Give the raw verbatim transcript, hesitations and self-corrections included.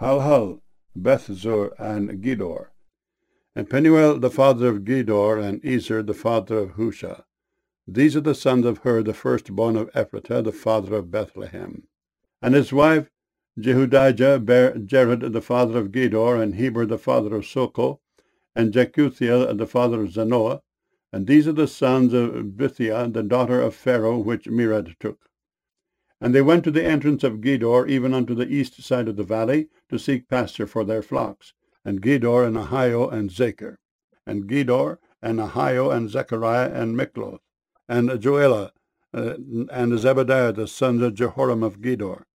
Halhul, Bethzur, and Gedor. And Penuel the father of Gedor, and Ezer the father of Husha. These are the sons of Hur, the firstborn of Ephratah, the father of Bethlehem. And his wife Jehudijah bare Jared the father of Gedor, and Heber the father of Soko, and Jekuthiel the father of Zanoah. And these are the sons of Bithiah, the daughter of Pharaoh, which Mered took. And they went to the entrance of Gedor, even unto the east side of the valley, to seek pasture for their flocks. And Gedor, and Ahio, and Zachar. And Gedor, and Ahio, and Zechariah, and Mikloth. And Joelah, uh, and Zebadiah, the sons of Jehoram of Gedor.